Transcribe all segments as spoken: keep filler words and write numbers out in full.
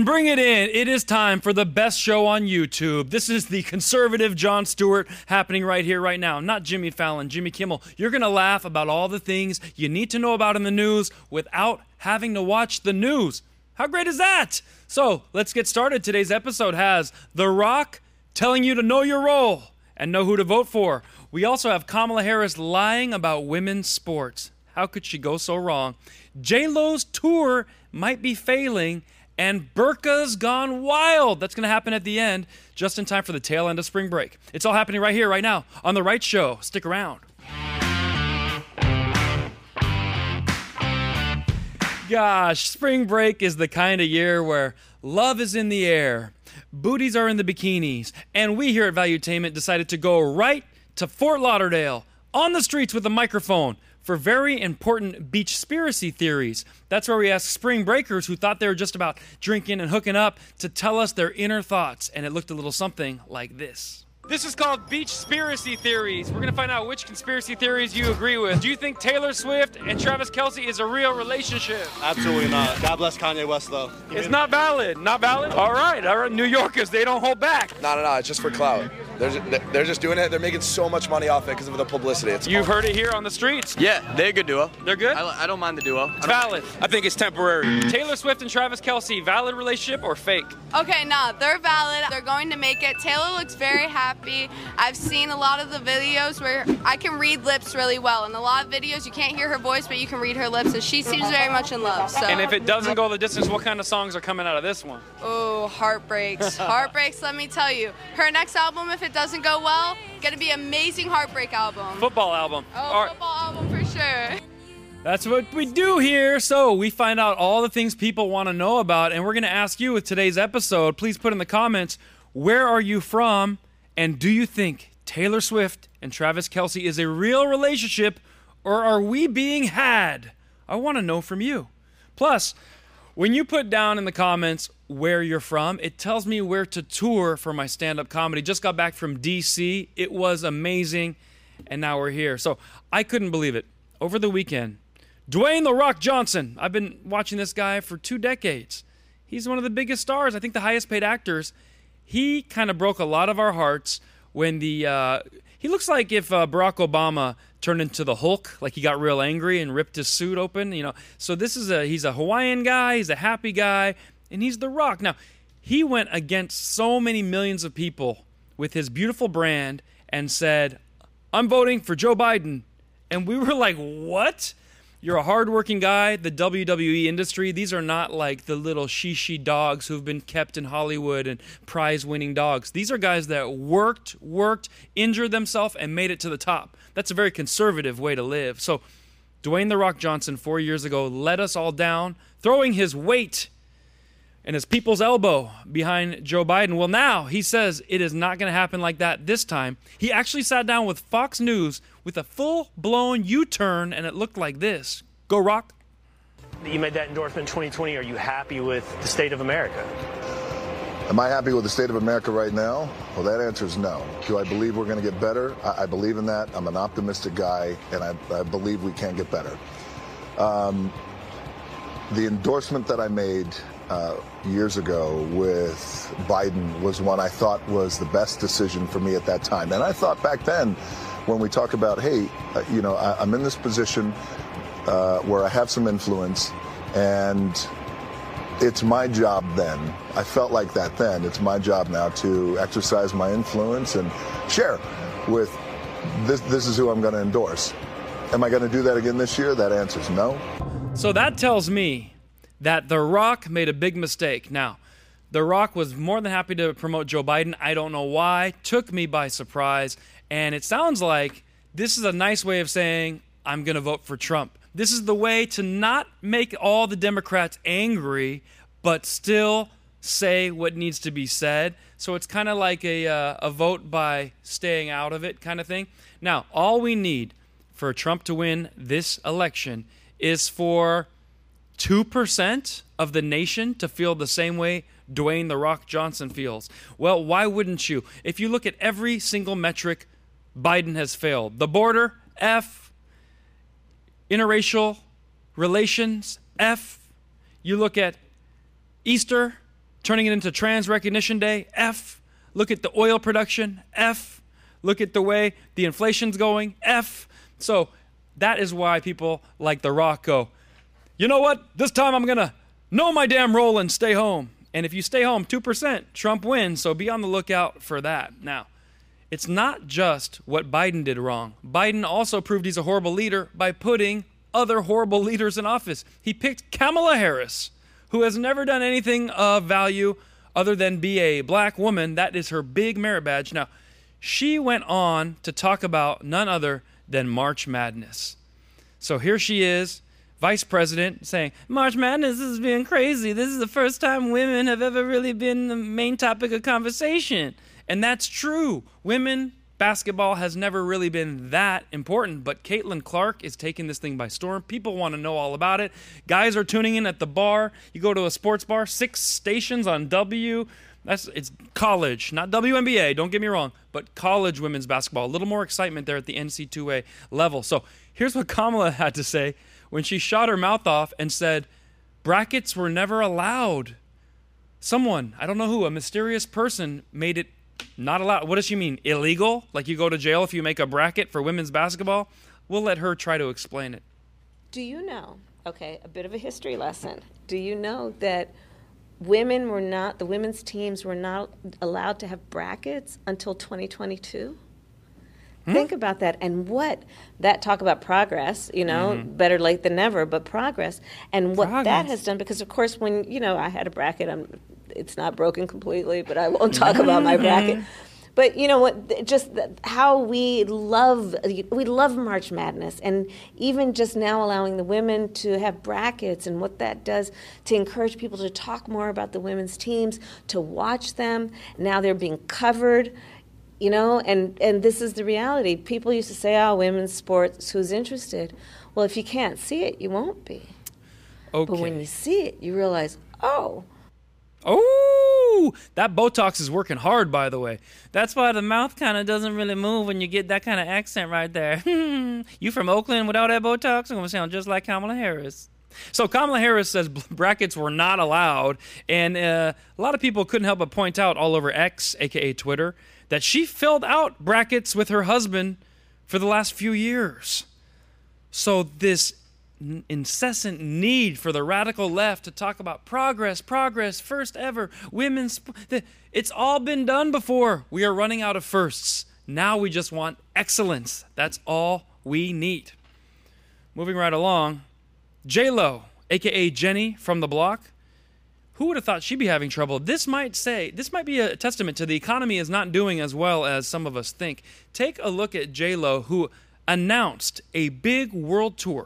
And bring it in. It is time for the best show on YouTube. This is the conservative Jon Stewart happening right here, right now. Not Jimmy Fallon, Jimmy Kimmel. You're going to laugh about all the things you need to know about in the news without having to watch the news. How great is that? So let's get started. Today's episode has The Rock telling you to know your role and know who to vote for. We also have Kamala Harris lying about women's sports. How could she go so wrong? J-Lo's tour might be failing, and Burka's gone wild. That's going to happen at the end, just in time for the tail end of spring break. It's all happening right here, right now, on The Right Show. Stick around. Gosh, spring break is the kind of year where love is in the air, booties are in the bikinis, and we here at Valuetainment decided to go right to Fort Lauderdale, on the streets with a microphone, for very important beachspiracy theories. That's where we ask spring breakers who thought they were just about drinking and hooking up to tell us their inner thoughts, and it looked a little something like this. This is called Beachspiracy Theories. We're going to find out which conspiracy theories you agree with. Do you think Taylor Swift and Travis Kelce is a real relationship? Absolutely not. God bless Kanye West, though. You It's mean- not valid. Not valid? All right. All right. New Yorkers, they don't hold back. No, no, no, it's just for clout. They're just, they're just doing it. They're making so much money off it because of the publicity. It's You've heard it here on the streets. Yeah, they're a good duo. They're good? I, I don't mind the duo. It's valid. I think it's temporary. Taylor Swift and Travis Kelce, valid relationship or fake? Okay, nah, they're valid. They're going to make it. Taylor looks very happy. I've seen a lot of the videos where I can read lips really well. In a lot of videos, you can't hear her voice, but you can read her lips, and she seems very much in love. So. And if it doesn't go the distance, what kind of songs are coming out of this one? Oh, heartbreaks. Heartbreaks, let me tell you. Her next album, if it doesn't go well, gonna be amazing heartbreak album. Football album. Oh, All right. football album for sure. That's what we do here. So we find out all the things people want to know about, and we're going to ask you with today's episode. Please put in the comments, where are you from, and do you think Taylor Swift and Travis Kelce is a real relationship, or are we being had? I want to know from you. Plus, when you put down in the comments where you're from, it tells me where to tour for my stand-up comedy. Just got back from D C. It was amazing, and now we're here. So I couldn't believe it. Over the weekend, Dwayne "The Rock" Johnson. I've been watching this guy for two decades. He's one of the biggest stars, I think the highest paid actors. He kind of broke a lot of our hearts when the... Uh, he looks like if uh, Barack Obama turned into the Hulk, like he got real angry and ripped his suit open, you know. So this is a... He's a Hawaiian guy, he's a happy guy, and he's The Rock. Now, he went against so many millions of people with his beautiful brand and said, I'm voting for Joe Biden. And we were like, what? You're a hardworking guy. The W W E industry, these are not like the little she-she dogs who've been kept in Hollywood and prize-winning dogs. These are guys that worked, worked, injured themselves, and made it to the top. That's a very conservative way to live. So Dwayne "The Rock" Johnson, four years ago, let us all down, throwing his weight and his people's elbow behind Joe Biden. Well, now he says it is not going to happen like that this time. He actually sat down with Fox News with a full-blown U-turn, and it looked like this. Go Rock. You made that endorsement in twenty twenty. Are you happy with the state of America? Am I happy with the state of America right now? Well, that answer is no. Do I believe we're going to get better? I, I believe in that. I'm an optimistic guy, and I, I believe we can get better. Um, the endorsement that I made uh, years ago with Biden was one I thought was the best decision for me at that time. And I thought back then, when we talk about, hey, uh, you know, I, I'm in this position uh, where I have some influence, and it's my job then. I felt like that then. It's my job now to exercise my influence and share with this. This is who I'm going to endorse. Am I going to do that again this year? That answer is no. So that tells me that The Rock made a big mistake. Now, The Rock was more than happy to promote Joe Biden. I don't know why. Took me by surprise. And it sounds like this is a nice way of saying, I'm going to vote for Trump. This is the way to not make all the Democrats angry, but still say what needs to be said. So it's kind of like a, uh, a vote by staying out of it kind of thing. Now, all we need for Trump to win this election is for two percent of the nation to feel the same way Dwayne "The Rock" Johnson feels. Well, why wouldn't you? If you look at every single metric, Biden has failed. The border, F. Interracial relations, F. You look at Easter, turning it into Trans Recognition Day, F. Look at the oil production, F. Look at the way the inflation's going, F. So that is why people like The Rock go, you know what? This time I'm going to know my damn role and stay home. And if you stay home two percent, Trump wins. So be on the lookout for that. Now, it's not just what Biden did wrong. Biden also proved he's a horrible leader by putting other horrible leaders in office. He picked Kamala Harris, who has never done anything of value other than be a black woman. That is her big merit badge. Now, she went on to talk about none other than March Madness. So here she is, vice president, saying, March Madness has been crazy. This is the first time women have ever really been the main topic of conversation. And that's true. Women basketball has never really been that important, but Caitlin Clark is taking this thing by storm. People want to know all about it. Guys are tuning in at the bar. You go to a sports bar, six stations on W. That's it's college, not W N B A, don't get me wrong, but college women's basketball. A little more excitement there at the N C double A level. So here's what Kamala had to say when she shot her mouth off and said, brackets were never allowed. Someone, I don't know who, a mysterious person made it not allowed. What does she mean? Illegal? Like you go to jail if you make a bracket for women's basketball? We'll let her try to explain it. Do you know, okay, a bit of a history lesson. Do you know that women were not, the women's teams were not allowed to have brackets until twenty twenty-two? Hmm? Think about that. And what, that talk about progress, you know, mm-hmm. better late than never, but progress. And what progress. That has done, because of course when, you know, I had a bracket, I'm, it's not broken completely, but I won't talk about my bracket. But you know what? Just how we love we love March Madness, and even just now allowing the women to have brackets, and what that does to encourage people to talk more about the women's teams, to watch them. Now they're being covered, you know, and and this is the reality. People used to say, "Oh, women's sports. Who's interested?" Well, if you can't see it, you won't be. Okay. But when you see it, you realize, oh. Oh, that Botox is working hard, by the way. That's why the mouth kind of doesn't really move when you get that kind of accent right there. You from Oakland without that Botox? I'm going to sound just like Kamala Harris. So Kamala Harris says brackets were not allowed, and uh, a lot of people couldn't help but point out all over X, a k a. Twitter, that she filled out brackets with her husband for the last few years. So this incessant need for the radical left to talk about progress, progress, first ever, women's, it's all been done before. We are running out of firsts. Now we just want excellence. That's all we need. Moving right along, J-Lo, a k a. Jenny from the Block. Who would have thought she'd be having trouble? This might say, this might be a testament to the economy is not doing as well as some of us think. Take a look at J-Lo, who announced a big world tour.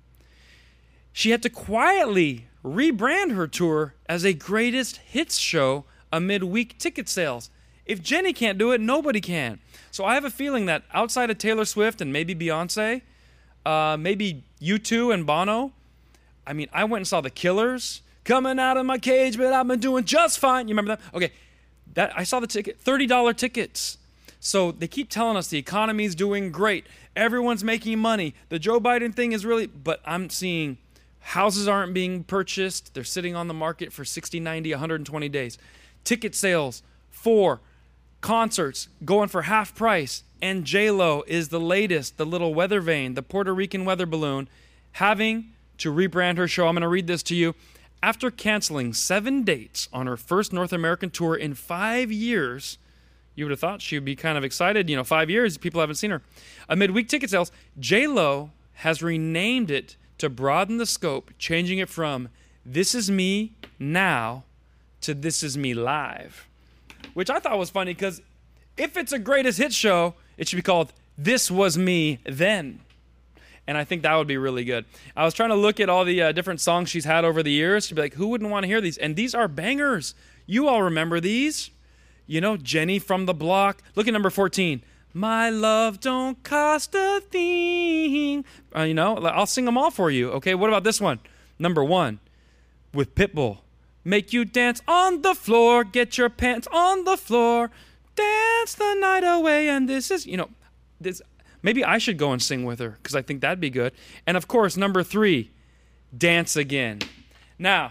She had to quietly rebrand her tour as a greatest hits show amid weak ticket sales. If Jenny can't do it, nobody can. So I have a feeling that outside of Taylor Swift and maybe Beyonce, uh, maybe U two and Bono, I mean, I went and saw The Killers, coming out of my cage, but I've been doing just fine. You remember that? Okay, that I saw the ticket, thirty dollars tickets. So they keep telling us the economy's doing great. Everyone's making money. The Joe Biden thing is really, but I'm seeing houses aren't being purchased. They're sitting on the market for sixty, ninety, one hundred twenty days. Ticket sales for concerts going for half price. And J-Lo is the latest, the little weather vane, the Puerto Rican weather balloon, having to rebrand her show. I'm going to read this to you. After canceling seven dates on her first North American tour in five years, you would have thought she would be kind of excited. You know, five years, people haven't seen her. Amid weak ticket sales, J-Lo has renamed it to broaden the scope, changing it from This Is Me Now to This Is Me Live, which I thought was funny because if it's a greatest hit show, it should be called This Was Me Then. And I think that would be really good. I was trying to look at all the uh, different songs she's had over the years to be like, who wouldn't want to hear these? And these are bangers. You all remember these. You know, Jenny from the Block. Look at number fourteen. My love don't cost a thing. Uh, you know, I'll sing them all for you. Okay, what about this one? Number one, with Pitbull. Make you dance on the floor. Get your pants on the floor. Dance the night away. And this is, you know, this. Maybe I should go and sing with her because I think that'd be good. And of course, number three, Dance Again. Now,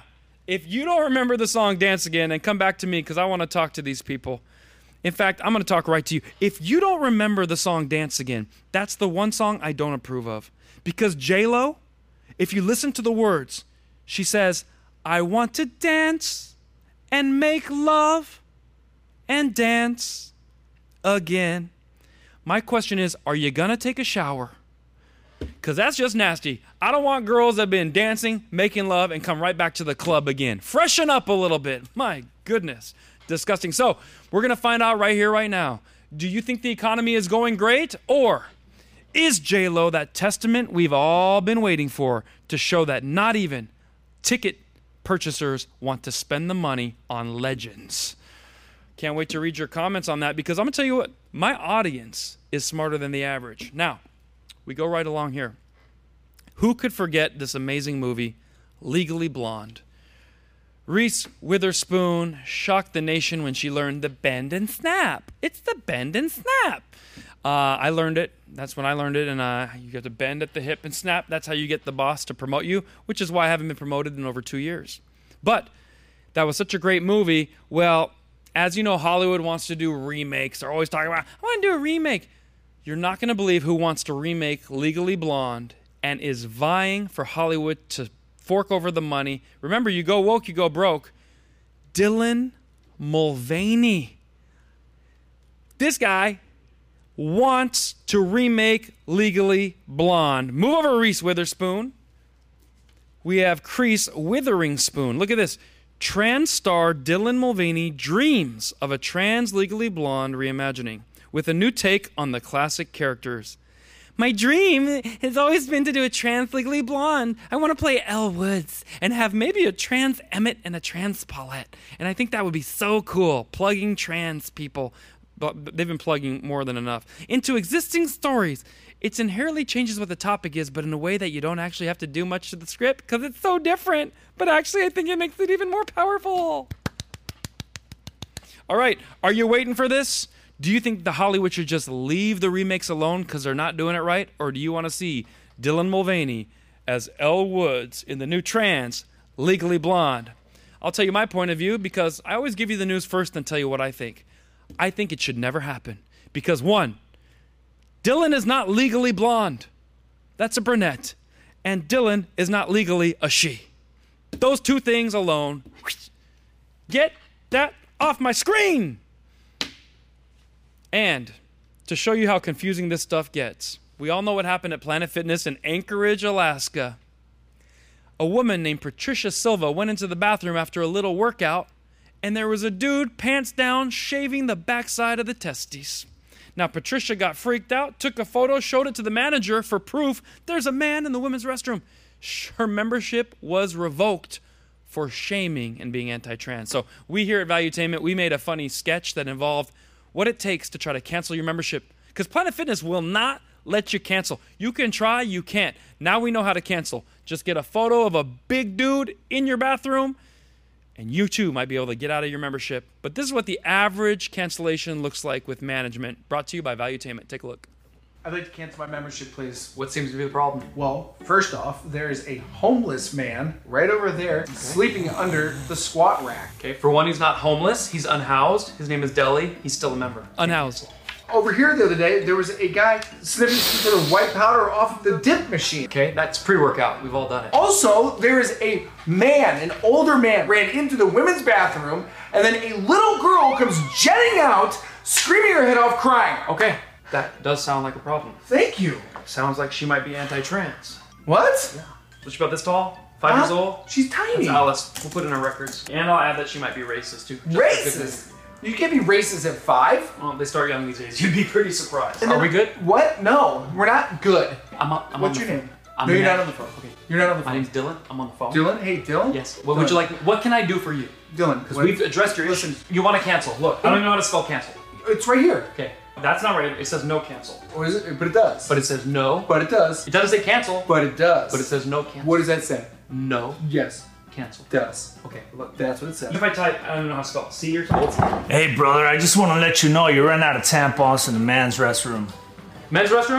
if you don't remember the song Dance Again, and come back to me because I want to talk to these people. In fact, I'm going to talk right to you. If you don't remember the song Dance Again, that's the one song I don't approve of. Because J-Lo, if you listen to the words, she says, I want to dance and make love and dance again. My question is, are you going to take a shower? Because that's just nasty. I don't want girls that have been dancing, making love, and come right back to the club again. Freshen up a little bit. My goodness. Disgusting. So, we're going to find out right here, right now. Do you think the economy is going great? Or is J-Lo that testament we've all been waiting for to show that not even ticket purchasers want to spend the money on legends? Can't wait to read your comments on that because I'm going to tell you what, my audience is smarter than the average. Now, we go right along here. Who could forget this amazing movie, Legally Blonde? Reese Witherspoon shocked the nation when she learned the bend and snap. It's the bend and snap. Uh, I learned it. That's when I learned it. And uh, you have to bend at the hip and snap. That's how you get the boss to promote you, which is why I haven't been promoted in over two years. But that was such a great movie. Well, as you know, Hollywood wants to do remakes. They're always talking about, I want to do a remake. You're not going to believe who wants to remake Legally Blonde and is vying for Hollywood to fork over the money. Remember, you go woke, you go broke. Dylan Mulvaney. This guy wants to remake Legally Blonde. Move over, Reese Witherspoon. We have Crease Witherspoon. Look at this. Trans star Dylan Mulvaney dreams of a trans Legally Blonde reimagining with a new take on the classic characters. My dream has always been to do a trans Legally Blonde. I want to play Elle Woods and have maybe a trans Emmett and a trans Paulette. And I think that would be so cool, plugging trans people, but they've been plugging more than enough, into existing stories. It inherently changes what the topic is, but in a way that you don't actually have to do much to the script because it's so different. But actually, I think it makes it even more powerful. All right, are you waiting for this? Do you think the Hollywood should just leave the remakes alone because they're not doing it right? Or do you want to see Dylan Mulvaney as Elle Woods in the new trans Legally Blonde? I'll tell you my point of view because I always give you the news first and tell you what I think. I think it should never happen because, one, Dylan is not legally blonde. That's a brunette. And Dylan is not legally a she. Those two things alone. Get that off my screen! And to show you how confusing this stuff gets, we all know what happened at Planet Fitness in Anchorage, Alaska. A woman named Patricia Silva went into the bathroom after a little workout, and there was a dude, pants down, shaving the backside of the testes. Now, Patricia got freaked out, took a photo, showed it to the manager for proof. There's a man in the women's restroom. Her membership was revoked for shaming and being anti-trans. So we here at Valuetainment, we made a funny sketch that involved what it takes to try to cancel your membership. Because Planet Fitness will not let you cancel. You can try, you can't. Now we know how to cancel. Just get a photo of a big dude in your bathroom, and you too might be able to get out of your membership. But this is what the average cancellation looks like with management. Brought to you by Valuetainment. Take a look. I'd like to cancel my membership, please. What seems to be the problem? Well, first off, there's a homeless man right over there okay. sleeping under the squat rack. Okay, for one, he's not homeless. He's unhoused. His name is Deli. He's still a member. Unhoused. Over here the other day, there was a guy sniffing some sort of white powder off the dip machine. Okay, that's pre-workout. We've all done it. Also, there is a man, an older man, ran into the women's bathroom, and then a little girl comes jetting out, screaming her head off, crying. Okay, that does sound like a problem. Thank you. Sounds like she might be anti-trans. What? Yeah. Was she about this tall? Five huh? years old? She's tiny. That's Alice. We'll put it in our records. And I'll add that she might be racist, too. Racist? You can't be racist at five. Well, they start young these days. You'd be pretty surprised. Are we good? What? No, we're not good. I'm, up, I'm What's on your the name? I'm no, you're man. not on the phone. Okay. You're not on the phone. My name's Dylan. I'm on the phone. Dylan? Hey, Dylan? Yes. What Dylan. would you like? What can I do for you? Dylan. Because we've addressed your issue. You want to cancel. Look, I don't even know how to spell cancel. It's right here. Okay. That's not right. It says no cancel. Or is it? But it does. But it says no. But it does. It doesn't say cancel. But it does. But it says no cancel. What does that say? No. Yes. Cancel. Does. Okay, look. That's what it says. If I type, I don't even know how to spell. C or something. Hey, brother, I just want to let you know you ran out of tampons in the men's restroom. Men's restroom?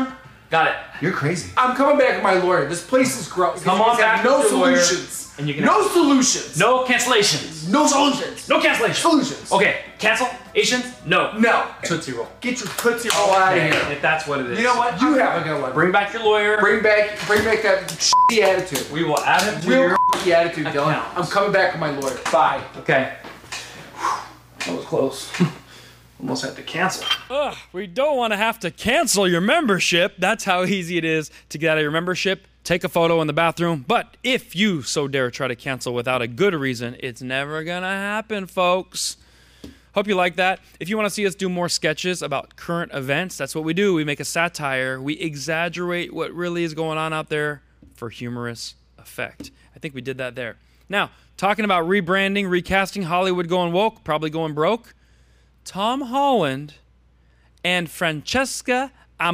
Got it. You're crazy. I'm coming back with my lawyer. This place is gross. Come on back No with your lawyer, solutions. and you can no have- solutions. No cancellations. No solutions. No cancellations. Solutions. Okay, cancelations? No. No. Tootsie Roll. Get your Tootsie Roll out of Okay, here. if that's what it is. You know what? You have a good one. Bring back your lawyer. Bring back, bring back that shitty attitude. We will add him to Real your shitty attitude, Dylan. account. I'm coming back with my lawyer. Bye. Okay. That was close. Almost had to cancel. Ugh, we don't want to have to cancel your membership. That's how easy it is to get out of your membership. Take a photo in the bathroom. But if you so dare try to cancel without a good reason, it's never gonna happen, folks. Hope you like that. If you want to see us do more sketches about current events, that's what we do. We make a satire. We exaggerate what really is going on out there for humorous effect. I think we did that there. Now, talking about rebranding, recasting, Hollywood going woke, probably going broke. Tom Holland and Francesca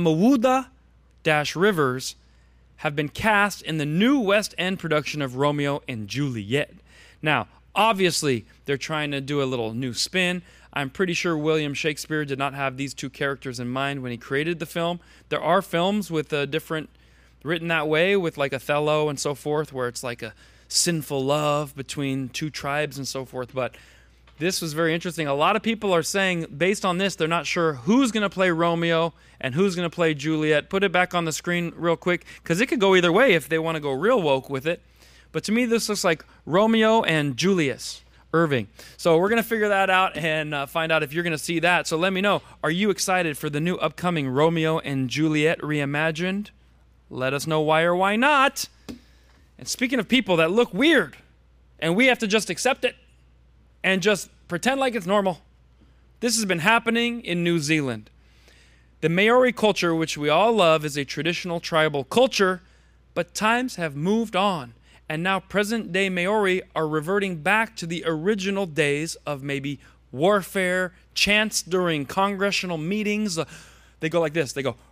Amawuda-Rivers have been cast in the new West End production of Romeo and Juliet. Now, obviously, they're trying to do a little new spin. I'm pretty sure William Shakespeare did not have these two characters in mind when he created the film. There are films with a different, written that way, with like Othello and so forth, where it's like a sinful love between two tribes and so forth, but this was very interesting. A lot of people are saying, based on this, they're not sure who's going to play Romeo and who's going to play Juliet. Put it back on the screen real quick, because it could go either way if they want to go real woke with it. But to me, this looks like Romeo and Julius Irving. So we're going to figure that out and uh, find out if you're going to see that. So let me know, are you excited for the new upcoming Romeo and Juliet reimagined? Let us know why or why not. And speaking of people that look weird, and we have to just accept it, and just pretend like it's normal. This has been happening in New Zealand. The Maori culture, which we all love, is a traditional tribal culture, but times have moved on, and now present-day Maori are reverting back to the original days of maybe warfare, chants during congressional meetings. Uh, they go like this. They go,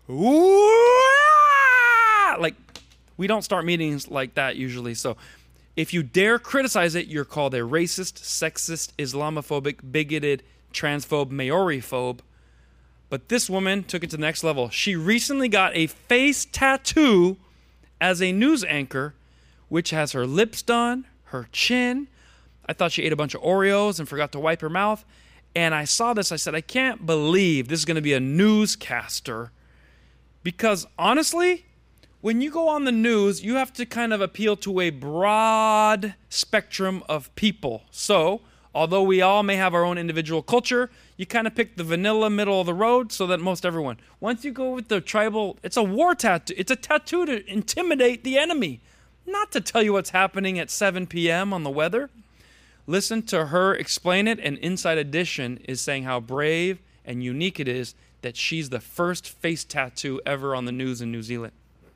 "Ooh-ah!" Like, we don't start meetings like that usually, so if you dare criticize it, you're called a racist, sexist, Islamophobic, bigoted, transphobe, Maori-phobe. But this woman took it to the next level. She recently got a face tattoo as a news anchor, which has her lips done, her chin. I thought she ate a bunch of Oreos and forgot to wipe her mouth. And I saw this, I said, I can't believe this is going to be a newscaster. Because honestly, when you go on the news, you have to kind of appeal to a broad spectrum of people. So, although we all may have our own individual culture, you kind of pick the vanilla middle of the road so that most everyone. Once you go with the tribal, it's a war tattoo. It's a tattoo to intimidate the enemy, not to tell you what's happening at seven p.m. on the weather. Listen to her explain it, and Inside Edition is saying how brave and unique it is that she's the first face tattoo ever on the news in New Zealand.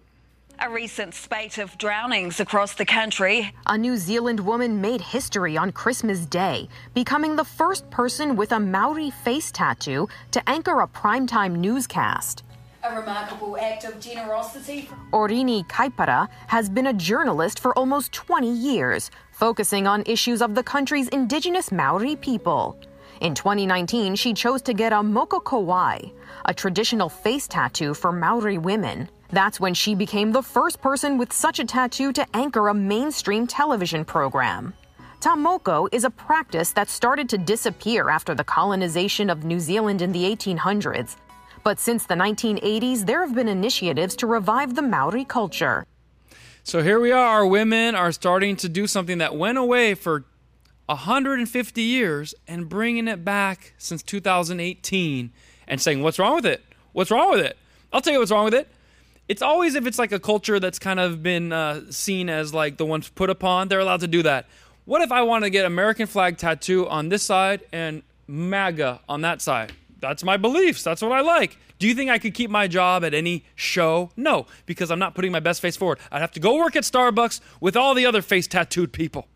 A recent spate of drownings across the country. A New Zealand woman made history on Christmas Day, becoming the first person with a Maori face tattoo to anchor a primetime newscast. A remarkable act of generosity. Orini Kaipara has been a journalist for almost twenty years, focusing on issues of the country's indigenous Maori people. In twenty nineteen, she chose to get a mokokowai, a traditional face tattoo for Maori women. That's when she became the first person with such a tattoo to anchor a mainstream television program. Tamoko is a practice that started to disappear after the colonization of New Zealand in the eighteen hundreds. But since the nineteen eighties, there have been initiatives to revive the Maori culture. So here we are. Women are starting to do something that went away for one hundred fifty years and bringing it back since two thousand eighteen and saying, what's wrong with it? What's wrong with it? I'll tell you what's wrong with it. It's always if it's like a culture that's kind of been uh, seen as like the ones put upon, they're allowed to do that. What if I want to get American flag tattoo on this side and MAGA on that side? That's my beliefs. That's what I like. Do you think I could keep my job at any show? No, because I'm not putting my best face forward. I'd have to go work at Starbucks with all the other face tattooed people.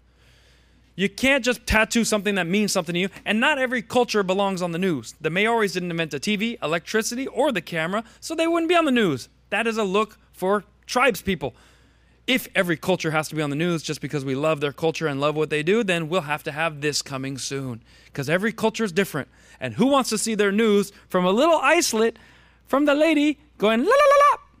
You can't just tattoo something that means something to you, and not every culture belongs on the news. The Maoris didn't invent the T V, electricity, or the camera, so they wouldn't be on the news. That is a look for tribes people. If every culture has to be on the news just because we love their culture and love what they do, then we'll have to have this coming soon. Because every culture is different. And who wants to see their news from a little islet from the lady going la la la la?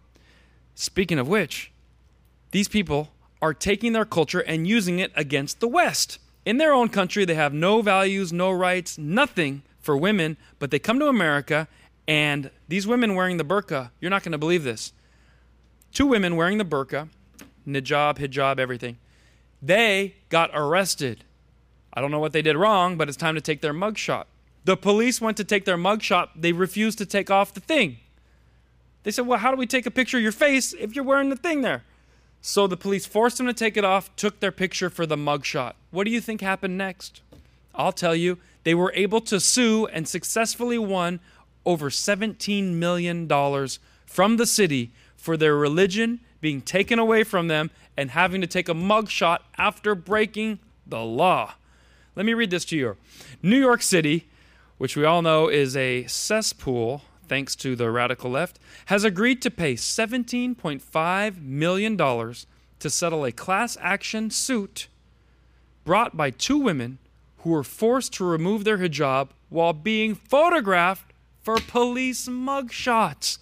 Speaking of which, these people are taking their culture and using it against the West. In their own country, they have no values, no rights, nothing for women, but they come to America, and these women wearing the burqa, you're not going to believe this. Two women wearing the burqa, hijab, hijab, everything, they got arrested. I don't know what they did wrong, but it's time to take their mugshot. The police went to take their mugshot. They refused to take off the thing. They said, well, how do we take a picture of your face if you're wearing the thing there? So the police forced them to take it off, took their picture for the mugshot. What do you think happened next? I'll tell you. They were able to sue and successfully won over seventeen million dollars from the city for their religion being taken away from them and having to take a mugshot after breaking the law. Let me read this to you. New York City, which we all know is a cesspool, thanks to the radical left, has agreed to pay seventeen point five million dollars to settle a class action suit brought by two women who were forced to remove their hijab while being photographed for police mugshots.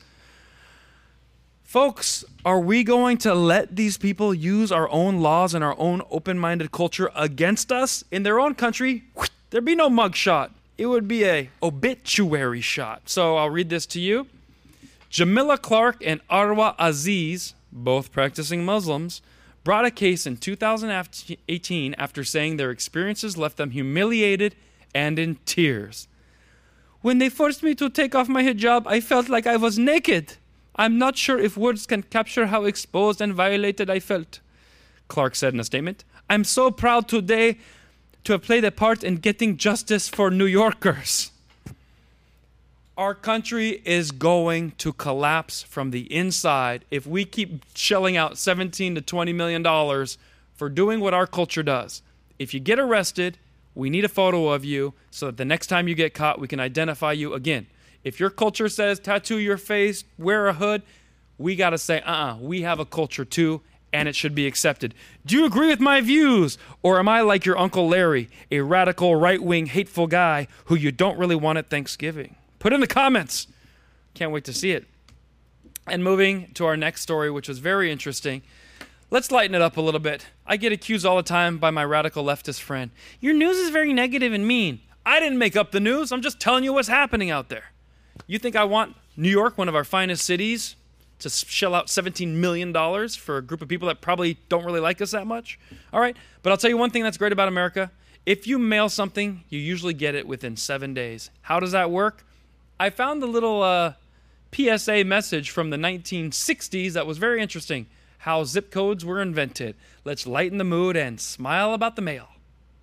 Folks, are we going to let these people use our own laws and our own open-minded culture against us? In their own country, there'd be no mugshot. It would be a obituary shot. So I'll read this to you. Jamila Clark and Arwa Aziz, both practicing Muslims, brought a case in two thousand eighteen after saying their experiences left them humiliated and in tears. When they forced me to take off my hijab, I felt like I was naked. I'm not sure if words can capture how exposed and violated I felt, Clark said in a statement. I'm so proud today to have played a part in getting justice for New Yorkers. Our country is going to collapse from the inside if we keep shelling out seventeen to twenty million dollars for doing what our culture does. If you get arrested, we need a photo of you so that the next time you get caught, we can identify you again. If your culture says tattoo your face, wear a hood, we got to say, uh-uh, we have a culture too, and it should be accepted. Do you agree with my views? Or am I like your Uncle Larry, a radical, right-wing, hateful guy who you don't really want at Thanksgiving? Put in the comments. Can't wait to see it. And moving to our next story, which was very interesting. Let's lighten it up a little bit. I get accused all the time by my radical leftist friend. Your news is very negative and mean. I didn't make up the news. I'm just telling you what's happening out there. You think I want New York, one of our finest cities, to shell out seventeen million dollars for a group of people that probably don't really like us that much? All right, but I'll tell you one thing that's great about America. If you mail something, you usually get it within seven days. How does that work? I found the little uh, P S A message from the nineteen sixties that was very interesting. How zip codes were invented. Let's lighten the mood and smile about the mail.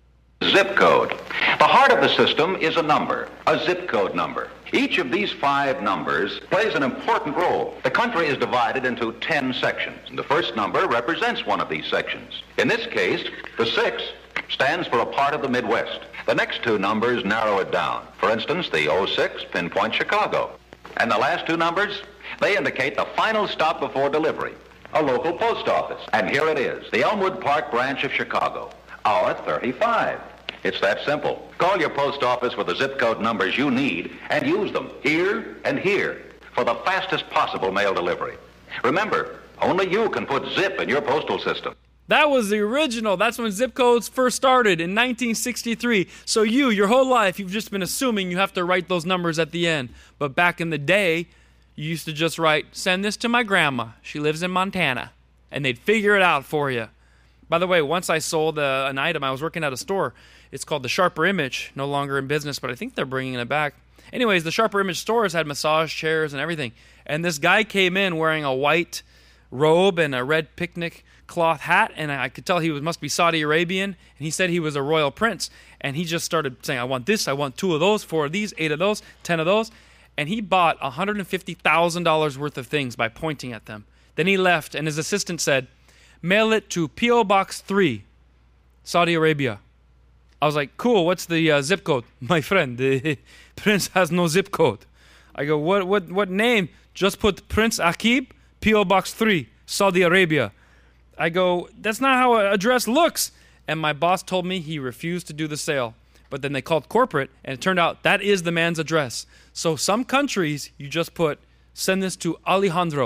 Zip code. The heart of the system is a number, a zip code number. Each of these five numbers plays an important role. The country is divided into ten sections. The first number represents one of these sections. In this case, the six stands for a part of the Midwest. The next two numbers narrow it down. For instance, the oh six pinpoints Chicago. And the last two numbers, they indicate the final stop before delivery, a local post office. And here it is, the Elmwood Park branch of Chicago, our thirty-five. It's that simple. Call your post office with the zip code numbers you need and use them here and here for the fastest possible mail delivery. Remember, only you can put zip in your postal system. That was the original. That's when zip codes first started in nineteen sixty-three. So you, your whole life, you've just been assuming you have to write those numbers at the end. But back in the day, you used to just write, send this to my grandma. She lives in Montana. And they'd figure it out for you. By the way, once I sold uh, an item, I was working at a store. It's called the Sharper Image, no longer in business, but I think they're bringing it back. Anyways, the Sharper Image stores had massage chairs and everything. And this guy came in wearing a white robe and a red picnic cloth hat, and I could tell he was must be Saudi Arabian, and he said he was a royal prince. And he just started saying, I want this, I want two of those, four of these, eight of those, ten of those. And he bought one hundred fifty thousand dollars worth of things by pointing at them. Then he left, and his assistant said, mail it to P O Box three, Saudi Arabia. I was like, cool, what's the uh, zip code? My friend, the prince has no zip code. I go, what what what name? Just put Prince Aqib, P O Box three, Saudi Arabia. I go, that's not how an address looks. And my boss told me he refused to do the sale. But then they called corporate, and it turned out that is the man's address. So some countries, you just put, send this to Alejandro,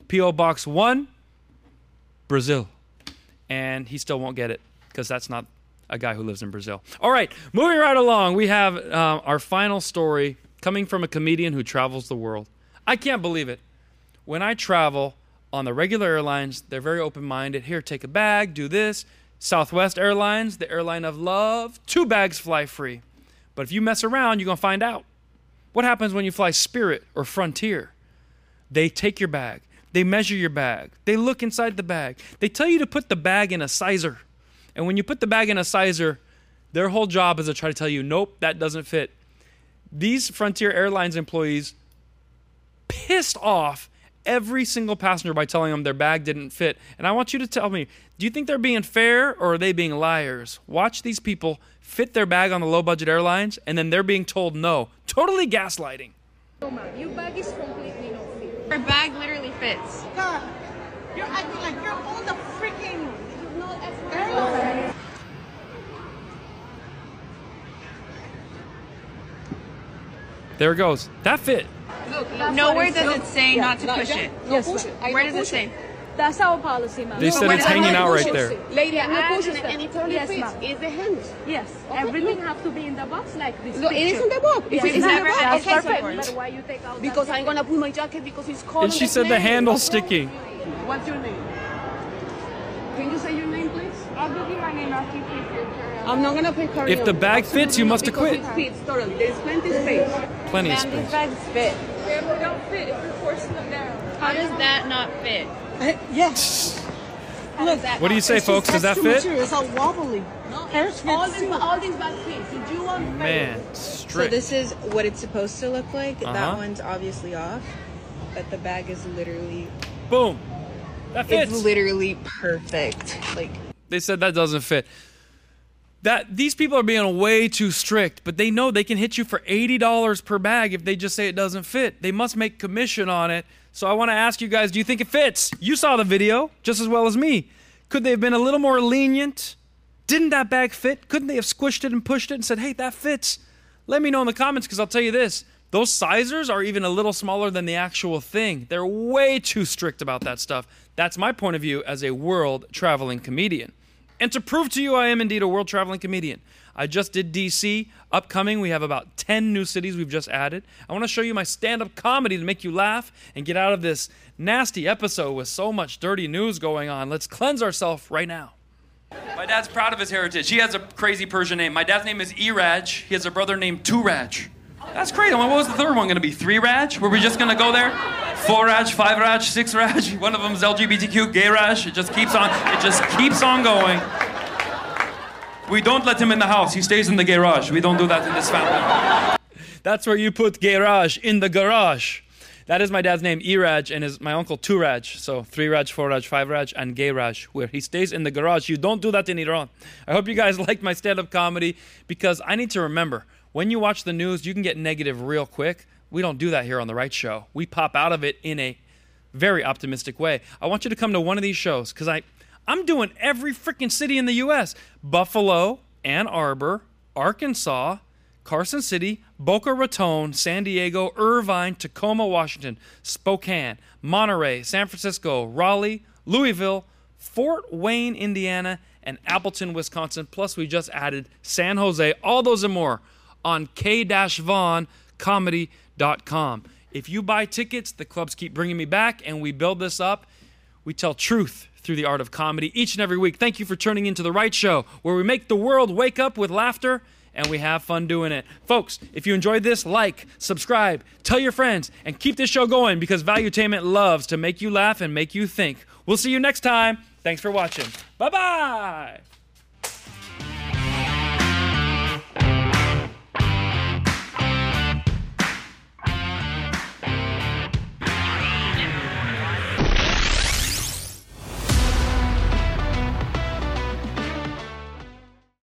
P O Box one, Brazil. And he still won't get it because that's not a guy who lives in Brazil. All right, moving right along, we have uh, our final story coming from a comedian who travels the world. I can't believe it. When I travel on the regular airlines, they're very open-minded. Here, take a bag, do this. Southwest Airlines, the airline of love, two bags fly free. But if you mess around, you're going to find out. What happens when you fly Spirit or Frontier? They take your bag. They measure your bag. They look inside the bag. They tell you to put the bag in a sizer. And when you put the bag in a sizer, their whole job is to try to tell you, nope, that doesn't fit. These Frontier Airlines employees pissed off every single passenger by telling them their bag didn't fit. And I want you to tell me, do you think they're being fair or are they being liars? Watch these people fit their bag on the low-budget airlines, and then they're being told no. Totally gaslighting. Your bag is completely no fit. Her bag literally fits. God, you're acting like you're on the freaking airline. There it goes. That fit. Look, nowhere does it say not to push it. Yes, push it. Where does it say? That's our policy, ma'am. They said it's hanging out right there. Lady, Yeah, no I push it. understand. And it only Yes, fits. ma'am. Is the hinge. Yes. Everything has to be in the box like this. Look, it is picture. in the box. Yes, It's it's in in the the box. box. Okay, That's so perfect. first. But why you take out Because that I'm gonna put my jacket because it's cold. And she said the handle's sticking. What's your name? Can you say your name, please? I'll give you my name after you pay for your carry-on. I'm not gonna pay carry If the bag fits, you must because acquit. it fits totally. There's plenty space. Plenty of Ma'am, these space. bags fit. They don't fit if you're forcing them down. How does that not fit? Yes. Look, What do you say, folks? Does that fit? It's all wobbly. No, all these, all these bags fit. Did you want Man, So strict. this is what it's supposed to look like. Uh-huh. That one's obviously off, but the bag is literally, Boom. That fits. it's literally perfect. Like, They said that doesn't fit. That these people are being way too strict, but they know they can hit you for eighty dollars per bag if they just say it doesn't fit. They must make commission on it. So I want to ask you guys, do you think it fits? You saw the video just as well as me. Could they have been a little more lenient? Didn't that bag fit? Couldn't they have squished it and pushed it and said, hey, that fits? Let me know in the comments, because I'll tell you this. Those sizers are even a little smaller than the actual thing. They're way too strict about that stuff. That's my point of view as a world traveling comedian. And to prove to you I am indeed a world traveling comedian, I just did D C. Upcoming, we have about ten new cities we've just added. I want to show you my stand-up comedy to make you laugh and get out of this nasty episode with so much dirty news going on. Let's cleanse ourselves right now. My dad's proud of his heritage. He has a crazy Persian name. My dad's name is Iraj. He has a brother named Turaj. That's crazy. What was the third one going to be? Three Raj? Were we just going to go there? Four Raj, five Raj, six Raj? One of them's L G B T Q, gay Raj. It just keeps on, it just keeps on going. We don't let him in the house. He stays in the garage. We don't do that in this family. That's where you put garage, in the garage. That is my dad's name, Iraj, and his, my uncle Turaj. So three Raj, four Raj, five Raj, and gay Raj, where he stays in the garage. You don't do that in Iran. I hope you guys liked my stand-up comedy, because I need to remember, when you watch the news, you can get negative real quick. We don't do that here on The Right Show. We pop out of it in a very optimistic way. I want you to come to one of these shows, because I, I'm doing every freaking city in the U S Buffalo, Ann Arbor, Arkansas, Carson City, Boca Raton, San Diego, Irvine, Tacoma, Washington, Spokane, Monterey, San Francisco, Raleigh, Louisville, Fort Wayne, Indiana, and Appleton, Wisconsin. Plus, we just added San Jose, all those and more on k vaughn comedy dot com. If you buy tickets, the clubs keep bringing me back, and we build this up. We tell truth through the art of comedy each and every week. Thank you for tuning into The Right Show, where we make the world wake up with laughter, and we have fun doing it. Folks, if you enjoyed this, like, subscribe, tell your friends, and keep this show going, because Valuetainment loves to make you laugh and make you think. We'll see you next time. Thanks for watching. Bye-bye.